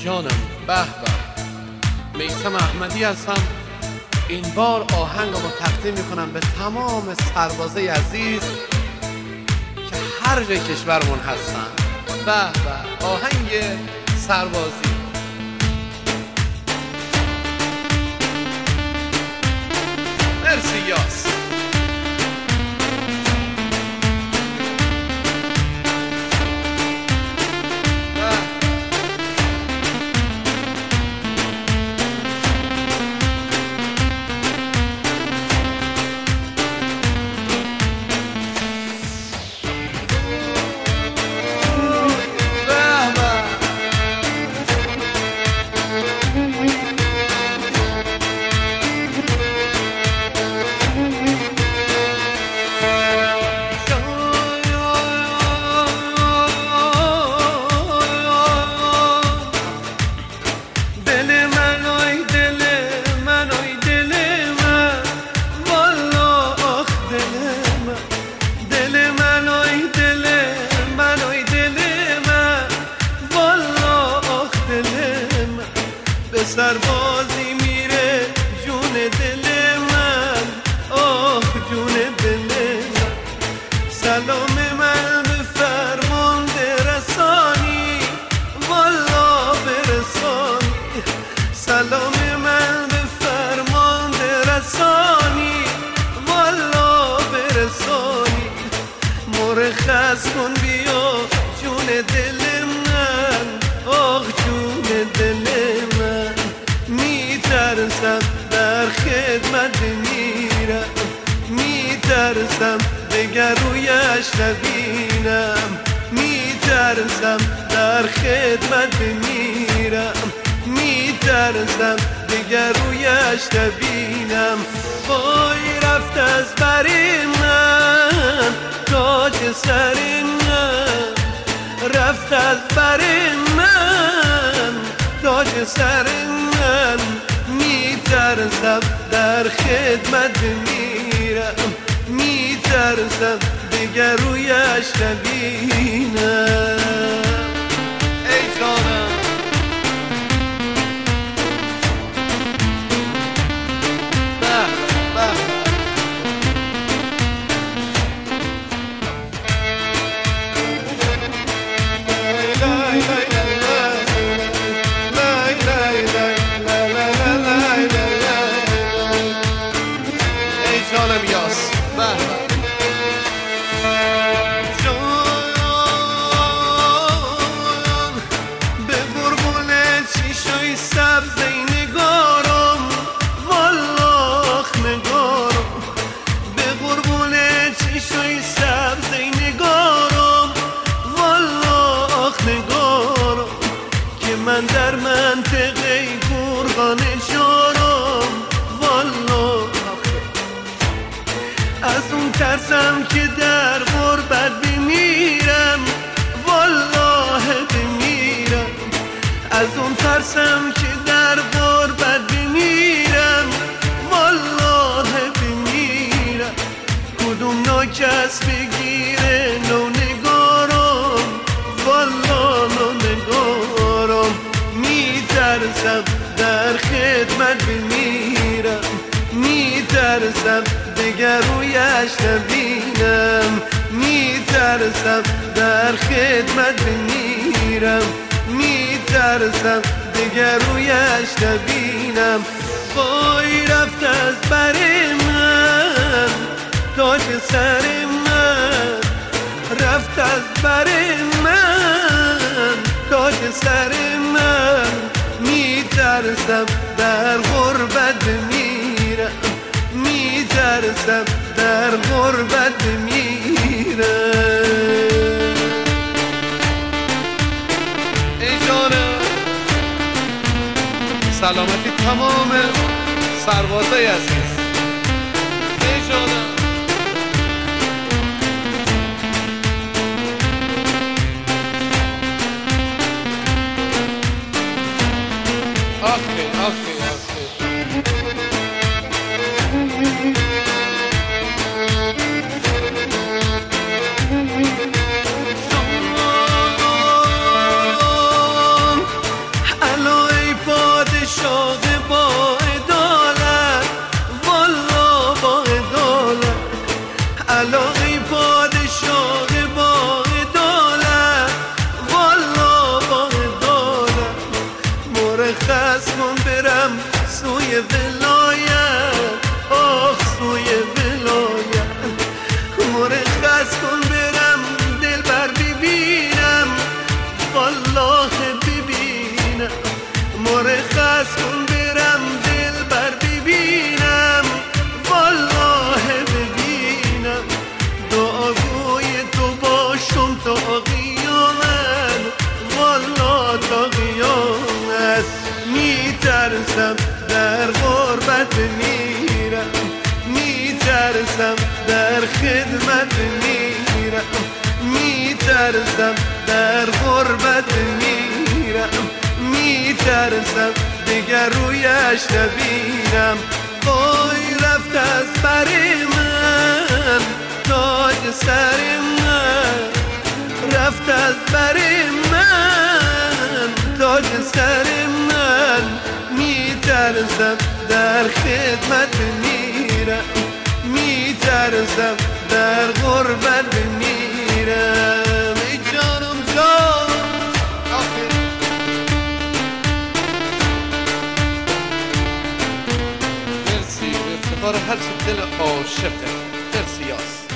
جانم. به به، میثم احمدی هستم. این بار آهنگ رو تقدیم میکنم به تمام سربازای عزیز که هر جای کشورمون هستن. به به، آهنگ سربازی. مرسی یاس. سربازی میره جون دل من، آه جون دل من. سلام من به فرمانده رسانی، والا برسانی. سلام من به فرمانده رسانی، والا برسانی. مرخص کن بیا جون دل من، آه جون دل من. میترسم در خدمت میرم، میترسم دگر رویش نبینم. میترسم در خدمت میرم، میترسم دگر رویش نبینم. وای رفت از بر من تاج سر من، رفت از بر من تاج سر من. میترسم در خدمت میرم، میترسم دیگر رویش نبینم. ای جانم جانم یاس. به قربون چشای سبز نگارم، والله نگارم. به قربون چشای سبز نگارم، والله نگارم. که من در منطقه گرگان شارم، والله. از اون ترسم که در غربت بمیرم، والله بمیرم. از اون ترسم که در غربت بمیرم، والله بمیرم. کدوم ناکس بگیره نو نگارم، والله نو نگارم. میترسم در خدمت بمیرم، میترسم دگر رویش نبینم. میترسم در خدمت بمیرم، میترسم دگر رویش نبینم. وای رفت از بر من تاج سر من، رفت از بر من تاج سر من. میترسم در غربت بمیرم، میترسم در غربت بمیرم. ای جانم. سلامتی تمام سربازای عزیز. ای جانم. آخه آخه آخه. میترسم در غربت میرم، میترسم دیگر رویش نبینم. وای رفت از بر من تاج سر من، رفت از بر من تاج سر من. میترسم در خدمت میرم، میترسم در غربت میرم. ای جانم جان مرسی به افتخار هر چه دل عاشقه. مرسی یاس.